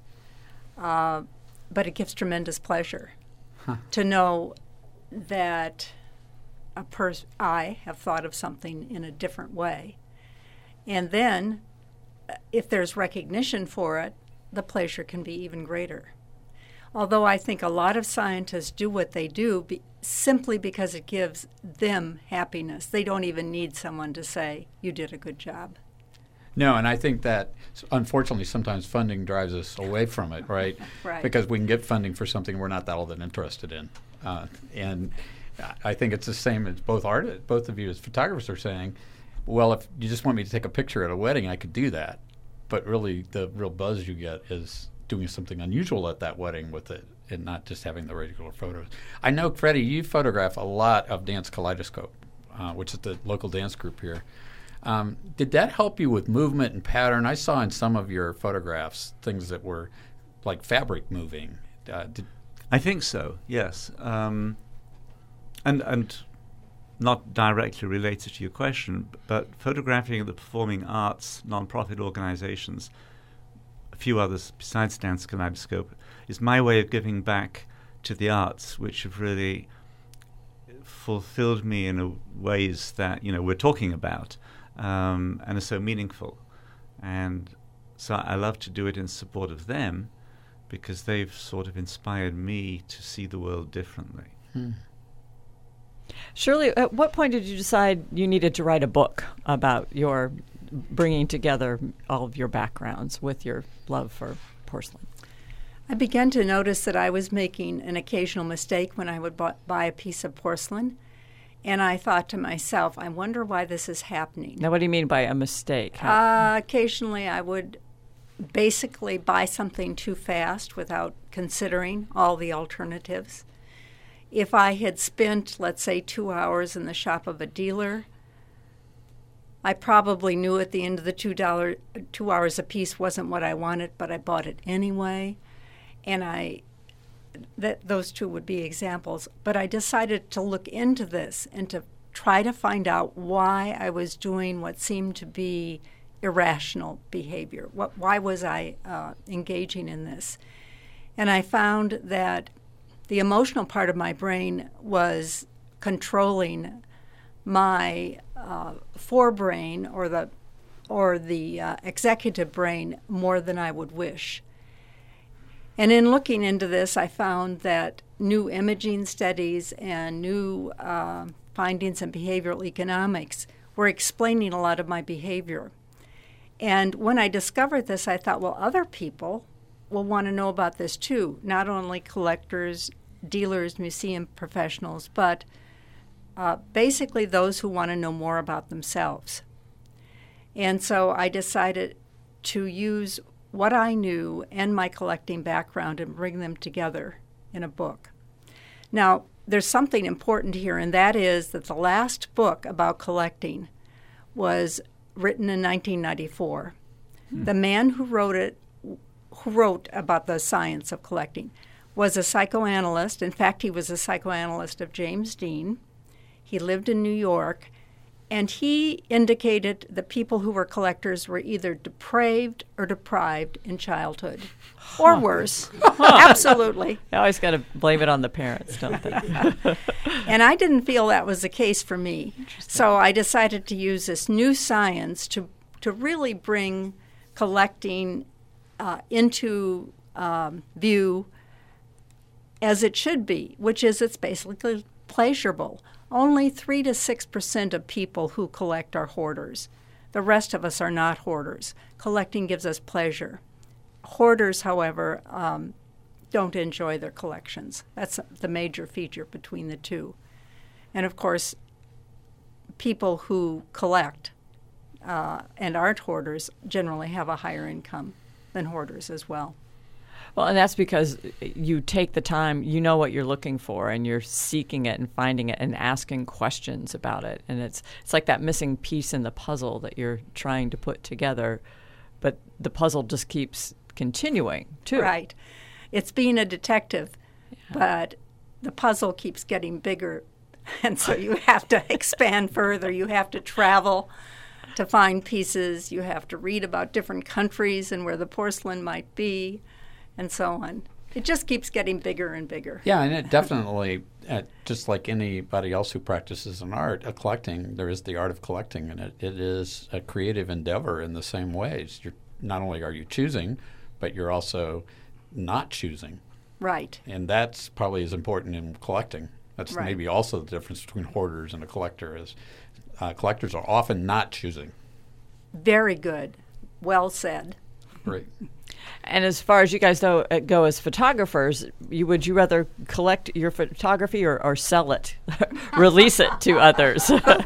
Uh, but it gives tremendous pleasure huh. to know that a pers- I have thought of something in a different way. And then, uh, if there's recognition for it, the pleasure can be even greater. Although I think a lot of scientists do what they do be- simply because it gives them happiness. They don't even need someone to say, you did a good job. No, and I think that, unfortunately, sometimes funding drives us away from it, right? Right. Because we can get funding for something we're not that all that interested in. Uh, and I think it's the same as both art, both of you as photographers are saying, well, if you just want me to take a picture at a wedding, I could do that. But really, the real buzz you get is doing something unusual at that wedding with it and not just having the regular photos. I know, Freddie, you photograph a lot of Dance Kaleidoscope, uh, which is the local dance group here. Um, did that help you with movement and pattern? I saw in some of your photographs things that were like fabric moving. Uh, did I think so, yes. Um, and and not directly related to your question, but photographing the performing arts non-profit organizations few others besides Dance Kaleidoscope, is my way of giving back to the arts, which have really fulfilled me in a ways that, you know, we're talking about, um, and are so meaningful. And so I love to do it in support of them, because they've sort of inspired me to see the world differently. Hmm. Shirley, at what point did you decide you needed to write a book about your bringing together all of your backgrounds with your love for porcelain? I began to notice that I was making an occasional mistake when I would bu- buy a piece of porcelain. And I thought to myself, I wonder why this is happening. Now, what do you mean by a mistake? How- Uh, occasionally I would basically buy something too fast without considering all the alternatives. If I had spent, let's say, two hours in the shop of a dealer, I probably knew at the end of the two dollar, two hours a piece wasn't what I wanted, but I bought it anyway. And I, that those two would be examples. But I decided to look into this and to try to find out why I was doing what seemed to be irrational behavior. What, why was I uh, engaging in this? And I found that the emotional part of my brain was controlling my uh, forebrain or the or the uh, executive brain more than I would wish. And in looking into this, I found that new imaging studies and new uh, findings in behavioral economics were explaining a lot of my behavior. And when I discovered this, I thought, well, other people will want to know about this too, not only collectors, dealers, museum professionals, but uh, basically those who want to know more about themselves. And so I decided to use what I knew and my collecting background and bring them together in a book. Now, there's something important here, and that is that the last book about collecting was written in nineteen ninety-four. Hmm. The man who wrote it, who wrote about the science of collecting, was a psychoanalyst. In fact, he was a psychoanalyst of James Dean. He lived in New York, and he indicated that people who were collectors were either depraved or deprived in childhood, or worse. Absolutely. You always got to blame it on the parents, don't they? And I didn't feel that was the case for me. So I decided to use this new science to, to really bring collecting uh, into um, view as it should be, which is it's basically pleasurable. Only three to six percent of people who collect are hoarders. The rest of us are not hoarders. Collecting gives us pleasure. Hoarders, however, um, don't enjoy their collections. That's the major feature between the two. And of course, people who collect uh, and aren't hoarders generally have a higher income than hoarders as well. Well, and that's because you take the time, you know what you're looking for, and you're seeking it and finding it and asking questions about it. And it's it's like that missing piece in the puzzle that you're trying to put together, but the puzzle just keeps continuing, too. Right. It's being a detective, yeah. But the puzzle keeps getting bigger, and so you have to expand further. You have to travel to find pieces. You have to read about different countries and where the porcelain might be, and so on. It just keeps getting bigger and bigger. Yeah, and it definitely, uh, just like anybody else who practices an art, a collecting, there is the art of collecting, and it, it is a creative endeavor in the same ways. You're, not only are you choosing, but you're also not choosing. Right. And that's probably as important in collecting. That's right. Maybe also the difference between hoarders and a collector is uh, collectors are often not choosing. Very good. Well said. Great. And as far as you guys though, uh, go as photographers, you, would you rather collect your photography or, or sell it, release it to others?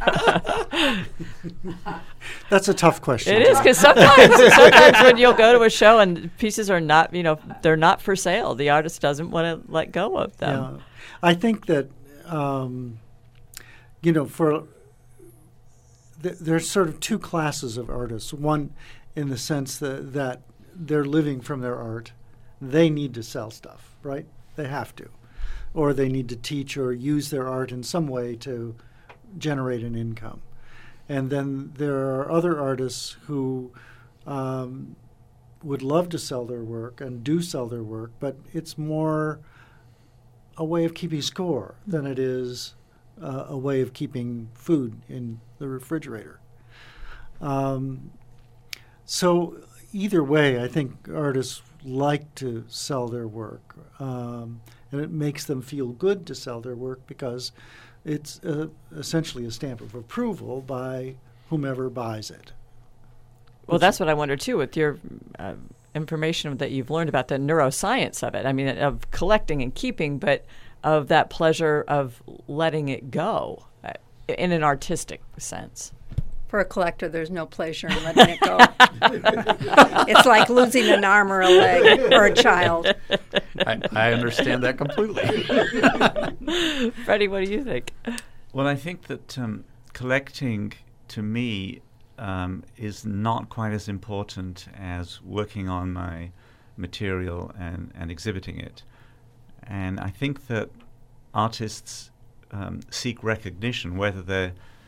That's a tough question. It is, because sometimes, sometimes when you'll go to a show and pieces are not, you know, they're not for sale. The artist doesn't want to let go of them. Yeah. I think that, um, you know, for th- there's sort of two classes of artists. One, in the sense that, that they're living from their art. They need to sell stuff, right? They have to. Or they need to teach or use their art in some way to generate an income. And then there are other artists who um, would love to sell their work and do sell their work, but it's more a way of keeping score than it is uh, a way of keeping food in the refrigerator. Um, so either way, I think artists like to sell their work, um, and it makes them feel good to sell their work because it's uh, essentially a stamp of approval by whomever buys it. Well, that's what I wonder, too, with your uh, information that you've learned about the neuroscience of it. I mean, of collecting and keeping, but of that pleasure of letting it go uh, in an artistic sense. For a collector, there's no pleasure in letting it go. It's like losing an arm or a leg or a child. I, I understand that completely. Freddie, what do you think? Well, I think that um, collecting, to me, um, is not quite as important as working on my material and, and exhibiting it. And I think that artists um, seek recognition, whether they're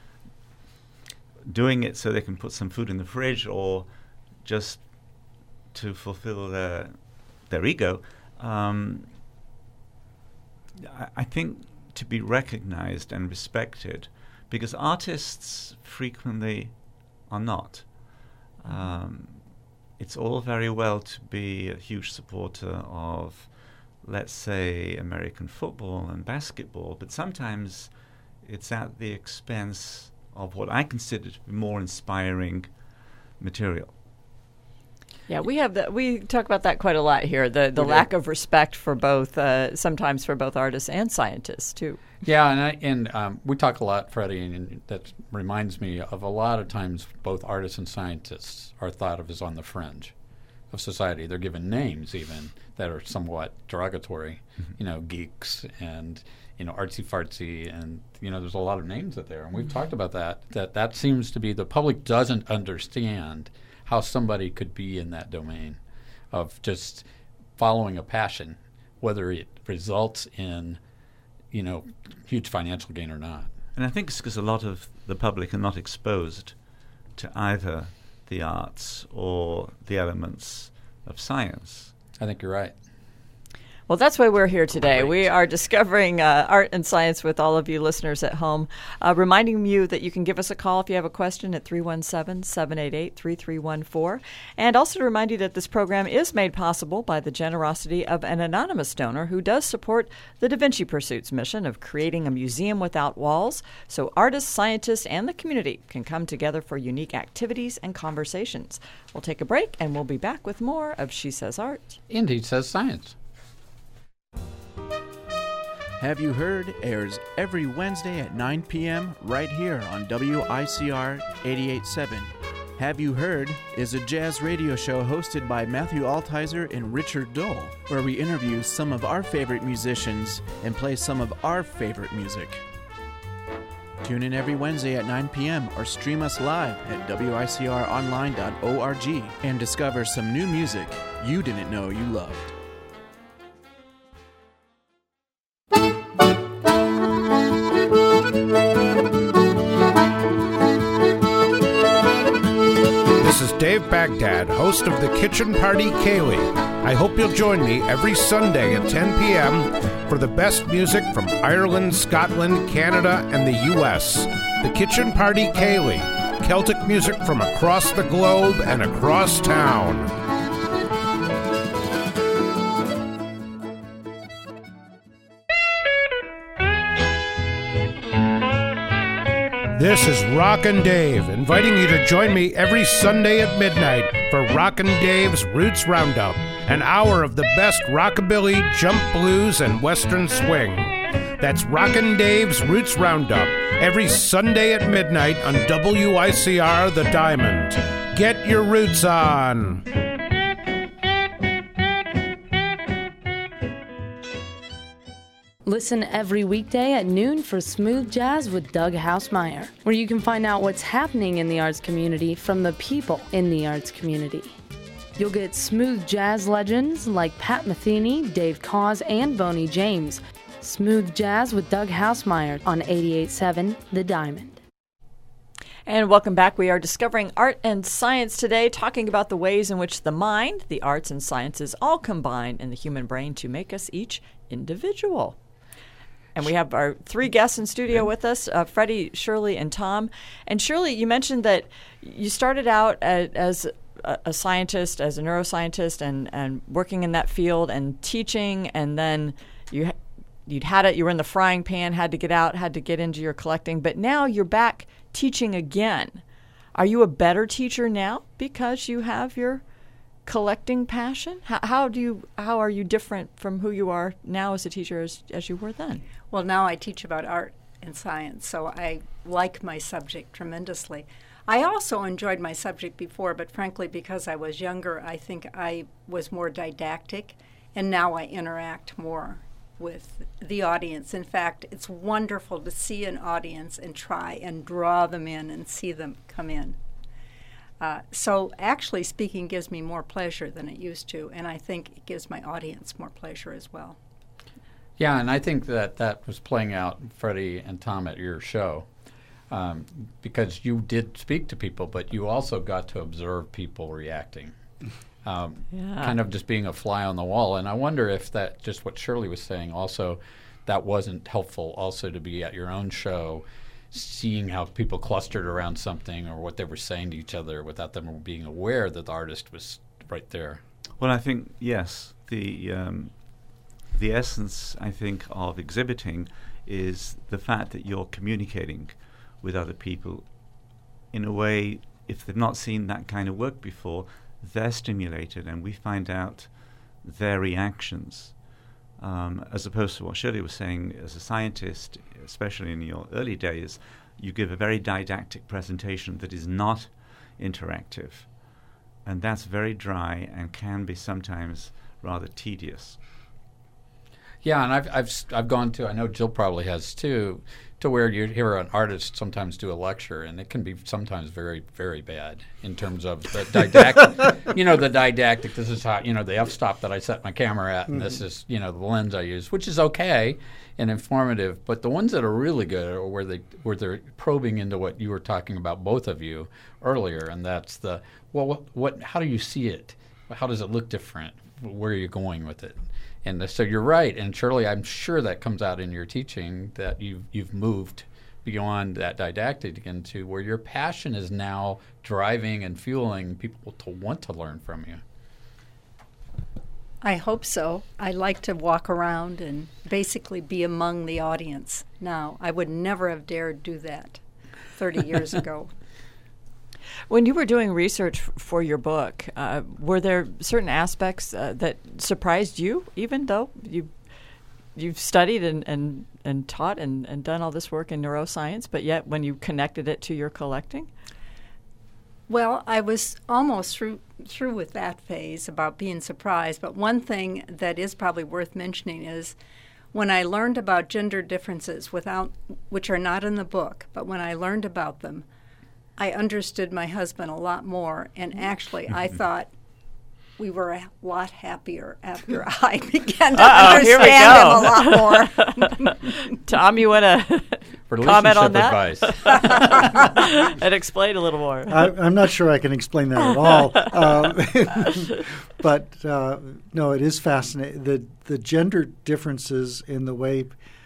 doing it so they can put some food in the fridge or just to fulfill their their ego. Um, I, I think to be recognized and respected, because artists frequently are not. Um, it's all very well to be a huge supporter of, let's say, American football and basketball, but sometimes it's at the expense of what I consider to be more inspiring material. Yeah, we have the, we talk about that quite a lot here, the, the lack of respect for both, uh, sometimes for both artists and scientists, too. Yeah, and I, and um, we talk a lot, Freddie, and, and that reminds me of a lot of times both artists and scientists are thought of as on the fringe of society. They're given names even that are somewhat derogatory, mm-hmm. you know, geeks and, you know, artsy-fartsy, and, you know, there's a lot of names out there. And we've mm-hmm. talked about that, that that seems to be the public doesn't understand how somebody could be in that domain of just following a passion, whether it results in, you know, huge financial gain or not. And I think it's because a lot of the public are not exposed to either the arts or the elements of science. I think you're right. Well, that's why we're here today. Great. We are discovering uh, art and science with all of you listeners at home, uh, reminding you that you can give us a call if you have a question at three one seven, seven eight eight, three three one four. And also to remind you that this program is made possible by the generosity of an anonymous donor who does support the Da Vinci Pursuit's mission of creating a museum without walls so artists, scientists, and the community can come together for unique activities and conversations. We'll take a break, and we'll be back with more of She Says Art. Indeed Says Science. Have You Heard airs every Wednesday at nine p.m. right here on W I C R eighty-eight point seven. Have You Heard is a jazz radio show hosted by Matthew Altizer and Richard Dole, where we interview some of our favorite musicians and play some of our favorite music. Tune in every Wednesday at nine p.m. or stream us live at W I C R online dot org and discover some new music you didn't know you loved. This is Dave Baghdad, host of the Kitchen Party Kaylee. I hope you'll join me every Sunday at ten p.m. for the best music from Ireland, Scotland, Canada, and the U S. The Kitchen Party Kaylee, Celtic music from across the globe and across town. This is Rockin' Dave, inviting you to join me every Sunday at midnight for Rockin' Dave's Roots Roundup, an hour of the best rockabilly, jump blues, and western swing. That's Rockin' Dave's Roots Roundup, every Sunday at midnight on W I C R The Diamond. Get your roots on! Listen every weekday at noon for Smooth Jazz with Doug Hausmeyer, where you can find out what's happening in the arts community from the people in the arts community. You'll get smooth jazz legends like Pat Metheny, Dave Cause, and Boney James. Smooth Jazz with Doug Hausmeyer on eighty-eight point seven The Diamond. And welcome back. We are discovering art and science today, talking about the ways in which the mind, the arts and sciences all combine in the human brain to make us each individual. And we have our three guests in studio with us, uh, Freddie, Shirley, and Tom. And Shirley, you mentioned that you started out as, as a, a scientist, as a neuroscientist, and, and working in that field and teaching, and then you you'd had it, you were in the frying pan, had to get out, had to get into your collecting, but now you're back teaching again. Are you a better teacher now because you have your collecting passion? How, how do you how are you different from who you are now as a teacher as, as you were then? Well, now I teach about art and science, so I like my subject tremendously. I also enjoyed my subject before, but frankly, because I was younger, I think I was more didactic, and now I interact more with the audience. In fact, it's wonderful to see an audience and try and draw them in and see them come in. Uh, so actually speaking gives me more pleasure than it used to, and I think it gives my audience more pleasure as well. Yeah, and I think that that was playing out, Freddie and Tom, at your show, um, because you did speak to people, but you also got to observe people reacting. Um, Yeah. Kind of just being a fly on the wall. And I wonder if that, just what Shirley was saying, also that wasn't helpful also to be at your own show, seeing how people clustered around something or what they were saying to each other without them being aware that the artist was right there. Well, I think, yes, the um, the essence, I think, of exhibiting is the fact that you're communicating with other people in a way, if they've not seen that kind of work before, they're stimulated, and we find out their reactions, um, as opposed to what Shirley was saying. As a scientist, especially in your early days, you give a very didactic presentation that is not interactive, and that's very dry and can be sometimes rather tedious. Yeah, and I've I've s- I've gone to, I know Jill probably has too, to where you hear an artist sometimes do a lecture, and it can be sometimes very, very bad in terms of the didactic, you know, the didactic, this is how, you know, the f-stop that I set my camera at, and this is, you know, the lens I use, which is okay and informative, but the ones that are really good are where, they, where they're probing into what you were talking about, both of you, earlier, and that's the, well, what, what how do you see it? How does it look different? Where are you going with it? And so you're right, and Shirley, I'm sure that comes out in your teaching, that you've, you've moved beyond that didactic into where your passion is now driving and fueling people to want to learn from you. I hope so. I like to walk around and basically be among the audience now. I would never have dared do that thirty years ago. When you were doing research f- for your book, uh, were there certain aspects uh, that surprised you, even though you, you've studied and, and, and taught and, and done all this work in neuroscience, but yet when you connected it to your collecting? Well, I was almost through through with that phase about being surprised, but one thing that is probably worth mentioning is when I learned about gender differences, without which are not in the book, but when I learned about them, I understood my husband a lot more, and actually I thought we were a lot happier after I began to Uh-oh, here we understand go. him a lot more. Tom, you want to comment on that? Advice. And explain a little more. I, I'm not sure I can explain that at all. Uh, but uh, no, it is fascinating. The, the gender differences in the way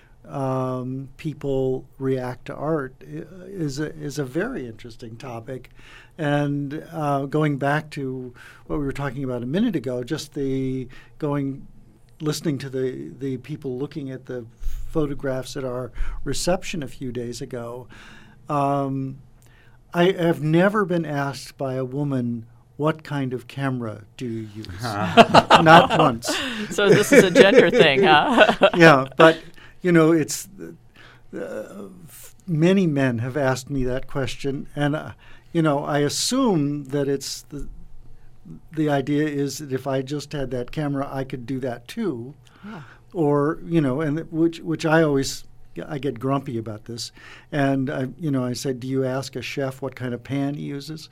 um, people react to art is a, is a very interesting topic. And uh, going back to what we were talking about a minute ago, just the going, listening to the, the people looking at the photographs at our reception a few days ago, um, I have never been asked by a woman, what kind of camera do you use? Not once. So this is a gender thing, huh? Yeah, but, you know, it's uh, many men have asked me that question, and, uh, you know, I assume that it's the, the idea is that if I just had that camera, I could do that too. Huh. Or, you know, and which which I always, I get grumpy about this. And, I, you know, I said, do you ask a chef what kind of pan he uses?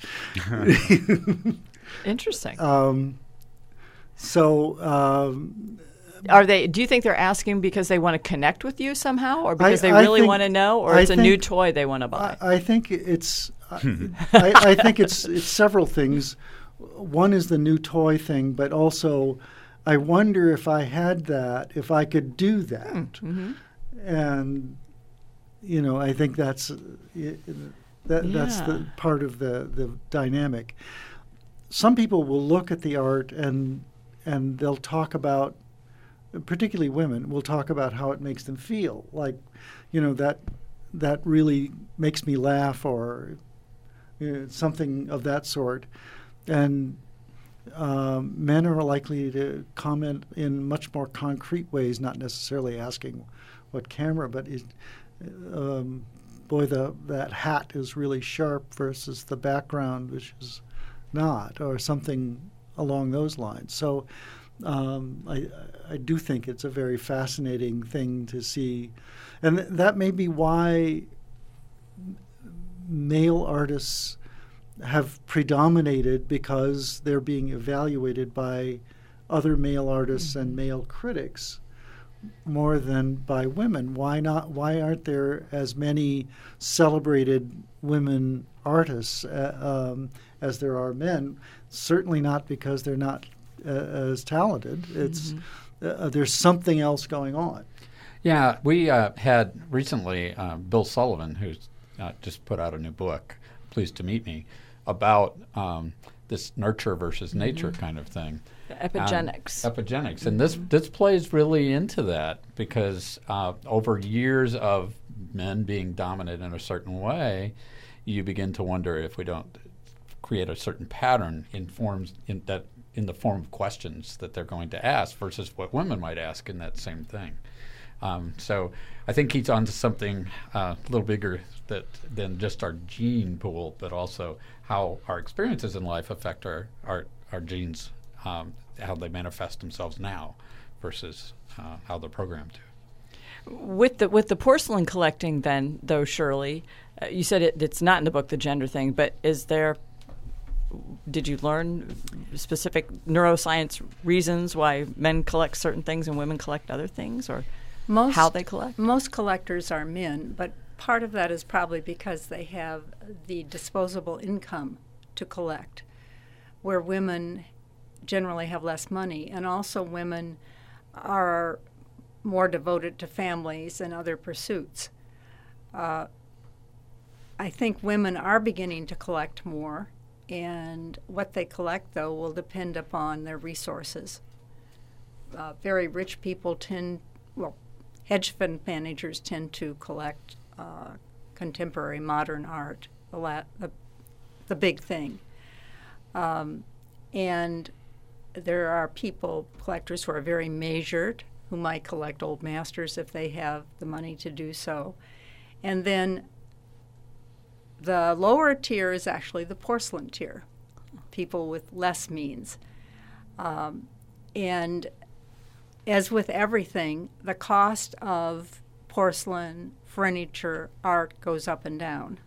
Interesting. Um, so, um, are they? Do you think they're asking because they want to connect with you somehow, or because I, they really I think, want to know, or I it's think, a new toy they want to buy? I, I think it's. I, I think it's it's several things. One is the new toy thing, but also, I wonder if I had that, if I could do that, mm-hmm. and you know, I think that's uh, that Yeah. that's the part of the the dynamic. Some people will look at the art and and they'll talk about, particularly women, will talk about how it makes them feel. Like, you know, that that really makes me laugh, or you know, something of that sort. And um, men are likely to comment in much more concrete ways, not necessarily asking what camera, but it, um, boy, the that hat is really sharp versus the background, which is not, or something along those lines. So um, I, I do think it's a very fascinating thing to see. And th- that may be why male artists have predominated, because they're being evaluated by other male artists mm-hmm. and male critics more than by women. Why not? Why aren't there as many celebrated women artists uh, um, as there are men? Certainly not because they're not uh, as talented. It's mm-hmm. uh, there's something else going on. Yeah, we uh, had recently uh, Bill Sullivan, who's uh, just put out a new book, Pleased to Meet Me, about um, this nurture versus nature mm-hmm. kind of thing. Epigenics. Um, epigenics. Mm-hmm. And this, this plays really into that, because uh, over years of men being dominant in a certain way, you begin to wonder if we don't create a certain pattern in forms in that in the form of questions that they're going to ask versus what women might ask in that same thing. Um, so I think he's onto something uh, a little bigger that than just our gene pool, but also how our experiences in life affect our our, our genes, um, how they manifest themselves now versus uh, how they're programmed to. With the with the porcelain collecting, then, though, Shirley, uh, you said it, it's not in the book, the gender thing, but is there? Did you learn specific neuroscience reasons why men collect certain things and women collect other things, or most, how they collect? Most collectors are men, but part of that is probably because they have the disposable income to collect, where women generally have less money, and also women are more devoted to families and other pursuits. Uh, I think women are beginning to collect more, and what they collect, though, will depend upon their resources. Uh, very rich people tend, well, hedge fund managers tend to collect uh, contemporary modern art, the, la- the, the big thing. Um, and there are people, collectors, who are very measured, who might collect old masters if they have the money to do so. And then the lower tier is actually the porcelain tier, people with less means. Um, and as with everything, the cost of porcelain, furniture, art goes up and down.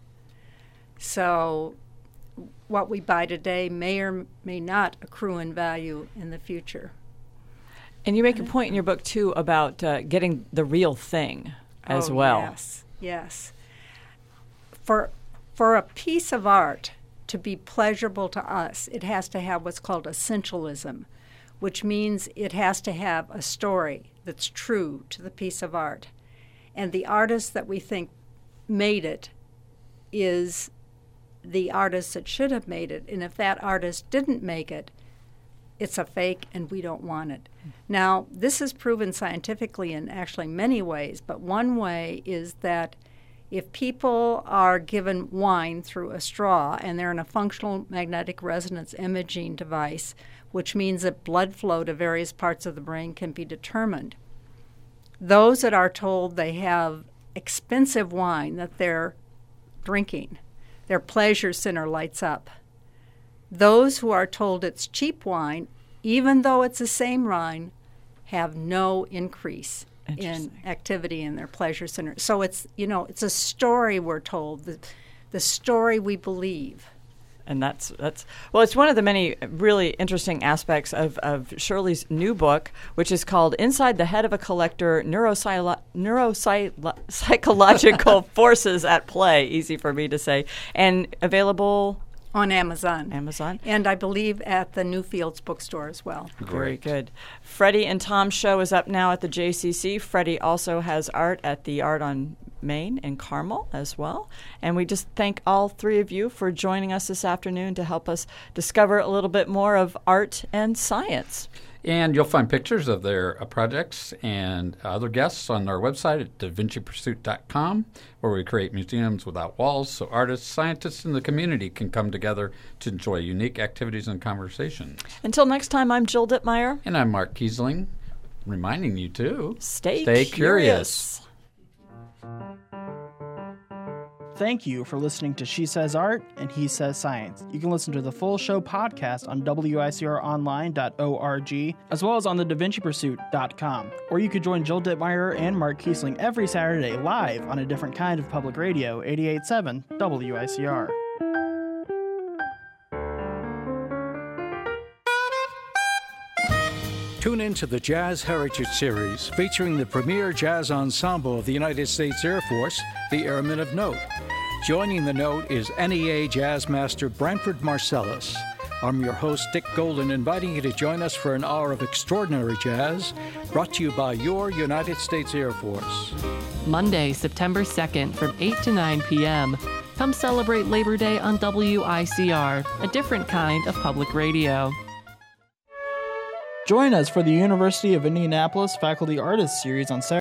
So what we buy today may or may not accrue in value in the future. And you make a point in your book, too, about uh, getting the real thing as oh, well. Yes, yes. For For a piece of art to be pleasurable to us, it has to have what's called essentialism, which means it has to have a story that's true to the piece of art. And the artist that we think made it is the artist that should have made it. And if that artist didn't make it, it's a fake and we don't want it. Now, this is proven scientifically in actually many ways, but one way is that if people are given wine through a straw and they're in a functional magnetic resonance imaging device, which means that blood flow to various parts of the brain can be determined, those that are told they have expensive wine that they're drinking, their pleasure center lights up. Those who are told it's cheap wine, even though it's the same wine, have no increase in activity in their pleasure center. So it's, you know, it's a story we're told, the, the story we believe And that's that's well, it's one of the many really interesting aspects of, of Shirley's new book, which is called Inside the Head of a Collector, Neuropsylo- Neuropsychological Forces at Play, easy for me to say, and available on Amazon. Amazon. And I believe at the Newfields bookstore as well. Very good. Freddie and Tom's show is up now at the J C C. Freddie also has art at the Art on Main in Carmel as well. And we just thank all three of you for joining us this afternoon to help us discover a little bit more of art and science. And you'll find pictures of their uh, projects and other guests on our website at da vinci pursuit dot com, where we create museums without walls so artists, scientists, and the community can come together to enjoy unique activities and conversations. Until next time, I'm Jill Dittmeyer. And I'm Mark Kiesling, reminding you to stay, stay curious. curious. Thank you for listening to She Says Art and He Says Science. You can listen to the full show podcast on W I C R online dot org, as well as on the da vinci pursuit dot com. Or you could join Jill Dittmeyer and Mark Kiesling every Saturday live on a different kind of public radio, eighty-eight point seven W I C R. Tune in to the Jazz Heritage Series, featuring the premier jazz ensemble of the United States Air Force, the Airmen of Note. Joining the Note is N E A Jazz Master Branford Marsalis. I'm your host, Dick Golden, inviting you to join us for an hour of extraordinary jazz, brought to you by your United States Air Force. Monday, September second, from eight to nine p.m. Come celebrate Labor Day on W I C R, a different kind of public radio. Join us for the University of Indianapolis Faculty Artist Series on Saturday.